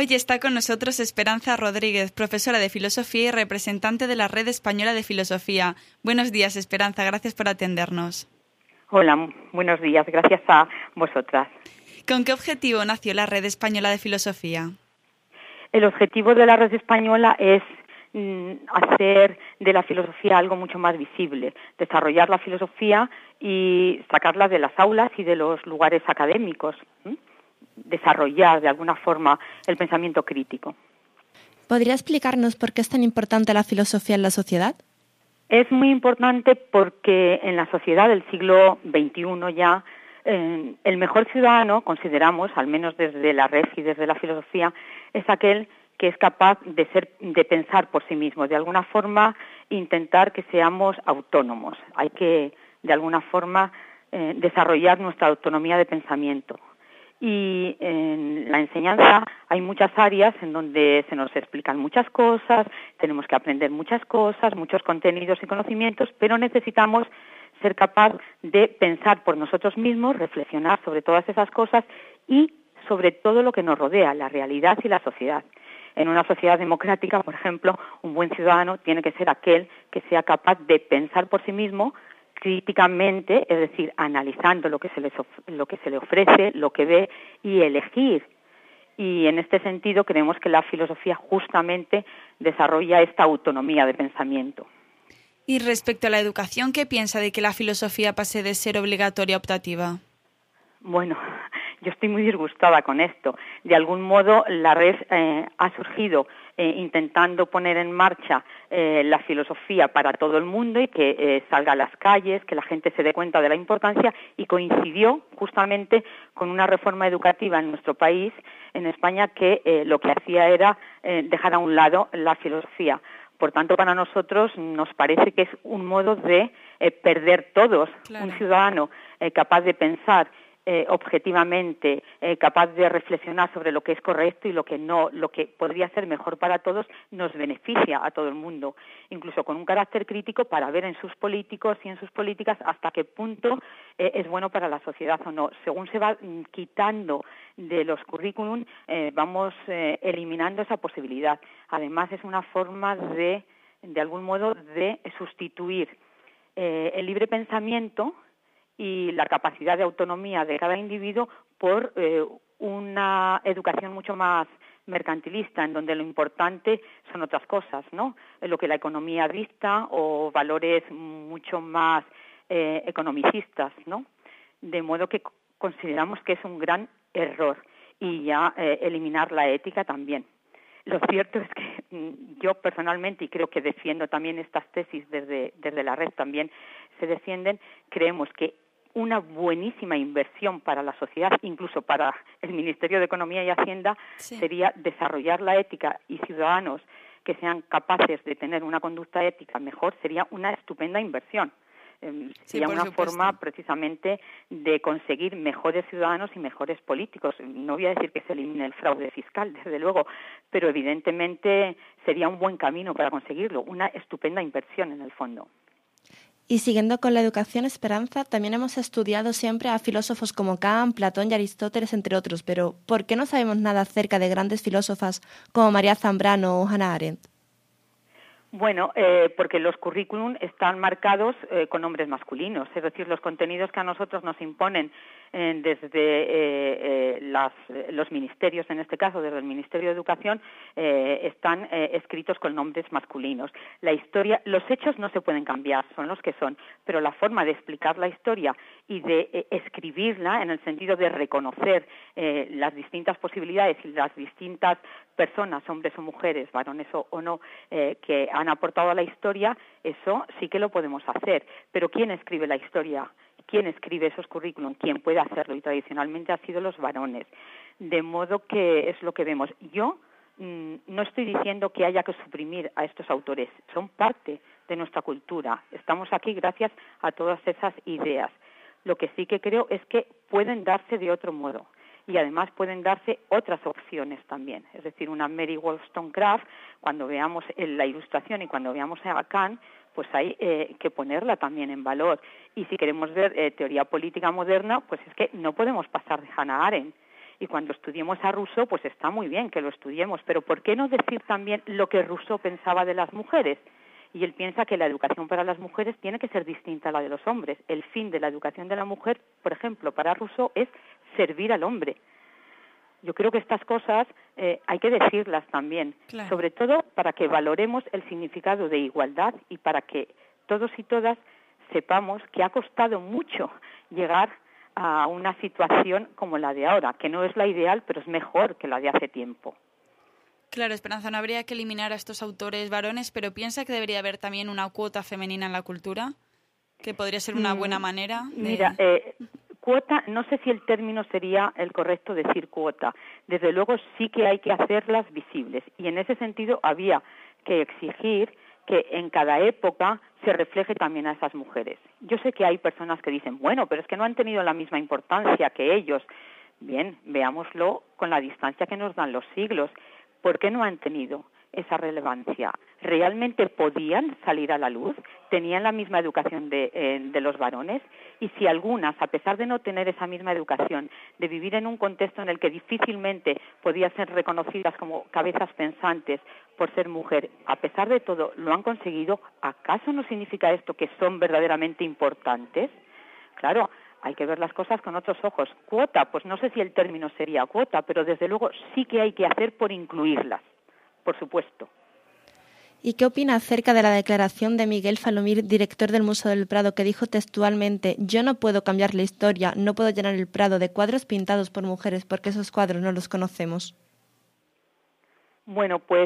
Hoy está con nosotros Esperanza Rodríguez, profesora de Filosofía y representante de la Red Española de Filosofía. Buenos días, Esperanza, gracias por atendernos. Hola, buenos días, gracias a vosotras. ¿Con qué objetivo nació la Red Española de Filosofía? El objetivo de la Red Española es hacer de la filosofía algo mucho más visible, desarrollar la filosofía y sacarla de las aulas y de los lugares académicos, desarrollar de alguna forma el pensamiento crítico. ¿Podría explicarnos por qué es tan importante la filosofía en la sociedad? Es muy importante porque en la sociedad del siglo XXI ya el mejor ciudadano, consideramos, al menos desde la Red y desde la filosofía, es aquel que es capaz de pensar por sí mismo, de alguna forma intentar que seamos autónomos. Hay que, de alguna forma, desarrollar nuestra autonomía de pensamiento. Y en la enseñanza hay muchas áreas en donde se nos explican muchas cosas, tenemos que aprender muchas cosas, muchos contenidos y conocimientos, pero necesitamos ser capaz de pensar por nosotros mismos, reflexionar sobre todas esas cosas y sobre todo lo que nos rodea, la realidad y la sociedad. En una sociedad democrática, por ejemplo, un buen ciudadano tiene que ser aquel que sea capaz de pensar por sí mismo críticamente, es decir, analizando lo que se le ofrece, lo que ve y elegir. Y en este sentido creemos que la filosofía justamente desarrolla esta autonomía de pensamiento. Y respecto a la educación, ¿qué piensa de que la filosofía pase de ser obligatoria a optativa? Bueno, yo estoy muy disgustada con esto. De algún modo la Red ha surgido intentando poner en marcha la filosofía para todo el mundo y que salga a las calles, que la gente se dé cuenta de la importancia, y coincidió justamente con una reforma educativa en nuestro país, en España, que lo que hacía era dejar a un lado la filosofía. Por tanto, para nosotros nos parece que es un modo de perder todos. Claro. Un ciudadano capaz de pensar objetivamente, capaz de reflexionar sobre lo que es correcto y lo que no, lo que podría ser mejor para todos, nos beneficia a todo el mundo, incluso con un carácter crítico para ver en sus políticos y en sus políticas hasta qué punto es bueno para la sociedad o no. Según se va quitando de los currículum, vamos eliminando esa posibilidad. Además, es una forma de algún modo, de sustituir el libre pensamiento y la capacidad de autonomía de cada individuo por una educación mucho más mercantilista, en donde lo importante son otras cosas, ¿no? Lo que la economía dicta o valores mucho más economicistas, ¿no? De modo que consideramos que es un gran error y ya eliminar la ética también. Lo cierto es que yo personalmente, y creo que defiendo también estas tesis desde la Red también se defienden, creemos que una buenísima inversión para la sociedad, incluso para el Ministerio de Economía y Hacienda, sería desarrollar la ética y ciudadanos que sean capaces de tener una conducta ética mejor, sería una estupenda inversión. Sería una forma precisamente de conseguir mejores ciudadanos y mejores políticos. No voy a decir que se elimine el fraude fiscal, desde luego, pero evidentemente sería un buen camino para conseguirlo, una estupenda inversión en el fondo. Y siguiendo con la educación, Esperanza, también hemos estudiado siempre a filósofos como Kant, Platón y Aristóteles, entre otros, pero ¿por qué no sabemos nada acerca de grandes filósofas como María Zambrano o Hannah Arendt? Bueno, porque los currículum están marcados con nombres masculinos, es decir, los contenidos que a nosotros nos imponen desde los ministerios, en este caso desde el Ministerio de Educación, están escritos con nombres masculinos. La historia, los hechos no se pueden cambiar, son los que son, pero la forma de explicar la historia y de escribirla en el sentido de reconocer las distintas posibilidades y las distintas personas, hombres o mujeres, varones o no, que han aportado a la historia, eso sí que lo podemos hacer. Pero ¿quién escribe la historia? ¿Quién escribe esos currículum? ¿Quién puede hacerlo? Y tradicionalmente han sido los varones. De modo que es lo que vemos. Yo no estoy diciendo que haya que suprimir a estos autores. Son parte de nuestra cultura. Estamos aquí gracias a todas esas ideas. Lo que sí que creo es que pueden darse de otro modo. Y además pueden darse otras opciones también. Es decir, una Mary Wollstonecraft, cuando veamos la ilustración y cuando veamos a Kant, pues hay que ponerla también en valor. Y si queremos ver teoría política moderna, pues es que no podemos pasar de Hannah Arendt. Y cuando estudiemos a Rousseau, pues está muy bien que lo estudiemos, pero ¿por qué no decir también lo que Rousseau pensaba de las mujeres? Y él piensa que la educación para las mujeres tiene que ser distinta a la de los hombres. El fin de la educación de la mujer, por ejemplo, para Rousseau es servir al hombre. Yo creo que estas cosas hay que decirlas también, claro. Sobre todo para que valoremos el significado de igualdad y para que todos y todas sepamos que ha costado mucho llegar a una situación como la de ahora, que no es la ideal, pero es mejor que la de hace tiempo. Claro, Esperanza, no habría que eliminar a estos autores varones, pero ¿piensa que debería haber también una cuota femenina en la cultura? ¿Que podría ser una buena manera? Mira, cuota, no sé si el término sería el correcto decir cuota. Desde luego sí que hay que hacerlas visibles. Y en ese sentido había que exigir que en cada época se refleje también a esas mujeres. Yo sé que hay personas que dicen, bueno, pero es que no han tenido la misma importancia que ellos. Bien, veámoslo con la distancia que nos dan los siglos. ¿Por qué no han tenido esa relevancia? ¿Realmente podían salir a la luz? ¿Tenían la misma educación de los varones? Y si algunas, a pesar de no tener esa misma educación, de vivir en un contexto en el que difícilmente podían ser reconocidas como cabezas pensantes por ser mujer, a pesar de todo lo han conseguido, ¿acaso no significa esto que son verdaderamente importantes? Claro, hay que ver las cosas con otros ojos. Cuota, pues no sé si el término sería cuota, pero desde luego sí que hay que hacer por incluirlas, por supuesto. ¿Y qué opina acerca de la declaración de Miguel Falomir, director del Museo del Prado, que dijo textualmente: yo no puedo cambiar la historia, no puedo llenar el Prado de cuadros pintados por mujeres porque esos cuadros no los conocemos? Bueno, pues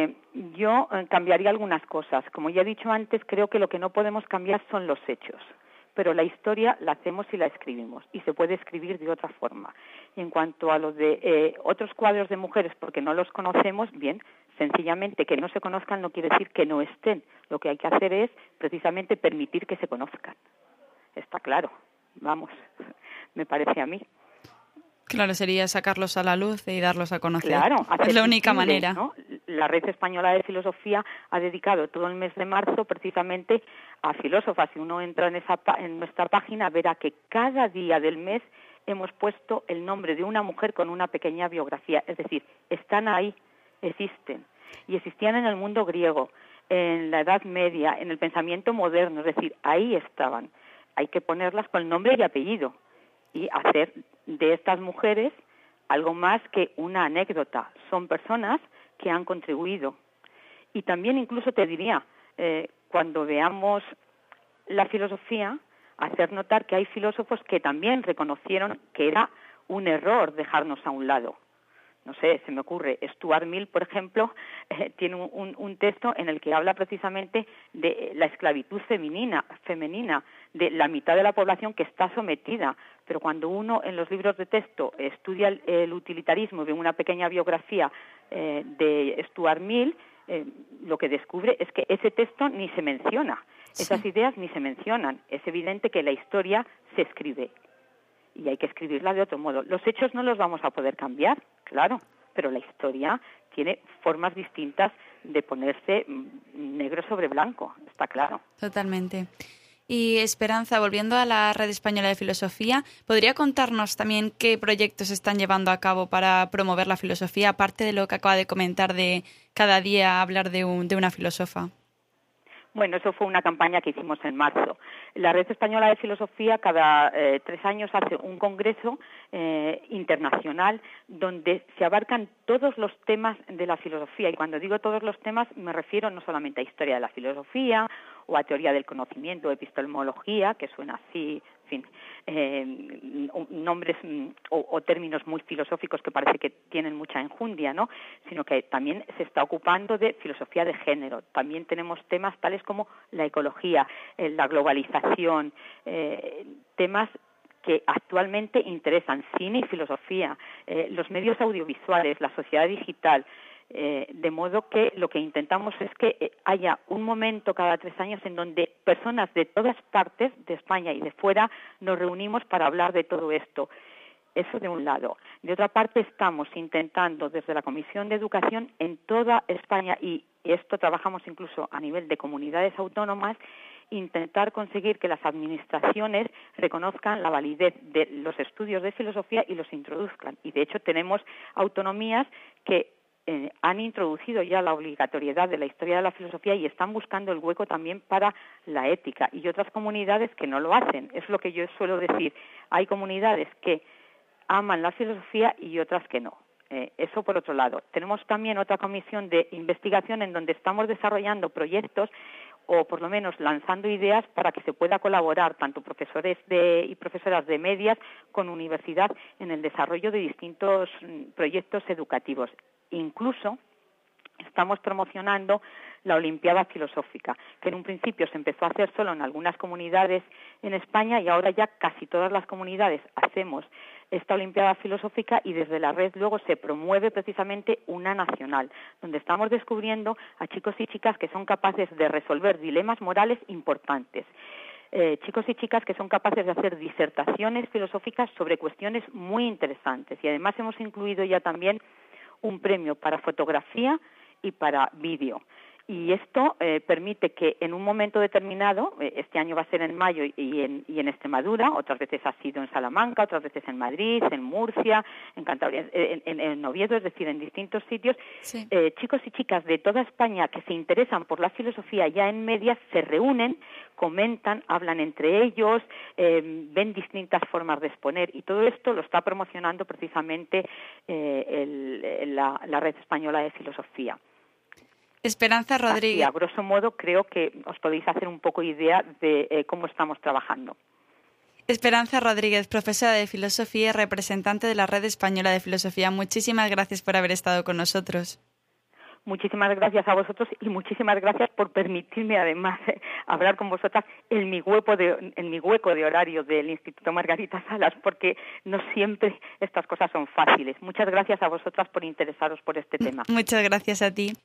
yo cambiaría algunas cosas. Como ya he dicho antes, creo que lo que no podemos cambiar son los hechos. Pero la historia la hacemos y la escribimos, y se puede escribir de otra forma. Y en cuanto a los de otros cuadros de mujeres, porque no los conocemos, bien, sencillamente que no se conozcan no quiere decir que no estén. Lo que hay que hacer es precisamente permitir que se conozcan. Está claro, vamos, me parece a mí. Claro, sería sacarlos a la luz y darlos a conocer. Claro, es la única manera. ¿No? La Red Española de Filosofía ha dedicado todo el mes de marzo precisamente a filósofas. Si uno entra en nuestra página, verá que cada día del mes hemos puesto el nombre de una mujer con una pequeña biografía. Es decir, están ahí, existen. Y existían en el mundo griego, en la Edad Media, en el pensamiento moderno. Es decir, ahí estaban. Hay que ponerlas con nombre y apellido y hacer de estas mujeres algo más que una anécdota. Son personas que han contribuido. Y también incluso te diría, cuando veamos la filosofía, hacer notar que hay filósofos que también reconocieron que era un error dejarnos a un lado. No sé, se me ocurre, Stuart Mill, por ejemplo, tiene un texto en el que habla precisamente de la esclavitud femenina, de la mitad de la población que está sometida. Pero cuando uno en los libros de texto estudia el utilitarismo, ve una pequeña biografía de Stuart Mill, lo que descubre es que ese texto ni se menciona, esas ideas ni se mencionan. Es evidente que la historia se escribe. Y hay que escribirla de otro modo. Los hechos no los vamos a poder cambiar, claro, pero la historia tiene formas distintas de ponerse negro sobre blanco, está claro. Totalmente. Y Esperanza, volviendo a la Red Española de Filosofía, ¿podría contarnos también qué proyectos están llevando a cabo para promover la filosofía, aparte de lo que acaba de comentar de cada día hablar de una filósofa? Bueno, eso fue una campaña que hicimos en marzo. La Red Española de Filosofía cada 3 años hace un congreso internacional donde se abarcan todos los temas de la filosofía. Y cuando digo todos los temas me refiero no solamente a historia de la filosofía o a teoría del conocimiento, epistemología, que suena así, en fin, nombres o términos muy filosóficos que parece que tienen mucha enjundia, ¿no? Sino que también se está ocupando de filosofía de género. También tenemos temas tales como la ecología, la globalización, temas que actualmente interesan, cine y filosofía, los medios audiovisuales, la sociedad digital, de modo que lo que intentamos es que haya un momento cada 3 años en donde personas de todas partes de España y de fuera nos reunimos para hablar de todo esto. Eso de un lado. De otra parte, estamos intentando desde la Comisión de Educación en toda España, y esto trabajamos incluso a nivel de comunidades autónomas, intentar conseguir que las administraciones reconozcan la validez de los estudios de filosofía y los introduzcan. Y de hecho tenemos autonomías que han introducido ya la obligatoriedad de la historia de la filosofía y están buscando el hueco también para la ética, y otras comunidades que no lo hacen. Es lo que yo suelo decir. Hay comunidades que aman la filosofía y otras que no. Eso por otro lado. Tenemos también otra comisión de investigación en donde estamos desarrollando proyectos o por lo menos lanzando ideas para que se pueda colaborar tanto profesores y profesoras de medias con universidad en el desarrollo de distintos proyectos educativos. Incluso estamos promocionando la Olimpiada Filosófica, que en un principio se empezó a hacer solo en algunas comunidades en España y ahora ya casi todas las comunidades hacemos esta Olimpiada Filosófica, y desde la red luego se promueve precisamente una nacional, donde estamos descubriendo a chicos y chicas que son capaces de resolver dilemas morales importantes. Chicos y chicas que son capaces de hacer disertaciones filosóficas sobre cuestiones muy interesantes, y además hemos incluido ya también un premio para fotografía y para vídeo. Y esto permite que en un momento determinado, este año va a ser en mayo y en Extremadura, otras veces ha sido en Salamanca, otras veces en Madrid, en Murcia, en Cantabria, en Oviedo, es decir, en distintos sitios, sí. Chicos y chicas de toda España que se interesan por la filosofía ya en medias se reúnen, comentan, hablan entre ellos, ven distintas formas de exponer, y todo esto lo está promocionando precisamente la Red Española de Filosofía. Esperanza Rodríguez. Y a grosso modo creo que os podéis hacer un poco idea de cómo estamos trabajando. Esperanza Rodríguez, profesora de Filosofía y representante de la Red Española de Filosofía. Muchísimas gracias por haber estado con nosotros. Muchísimas gracias a vosotros y muchísimas gracias por permitirme además hablar con vosotras en mi hueco de horario del Instituto Margarita Salas, porque no siempre estas cosas son fáciles. Muchas gracias a vosotras por interesaros por este tema. Muchas gracias a ti.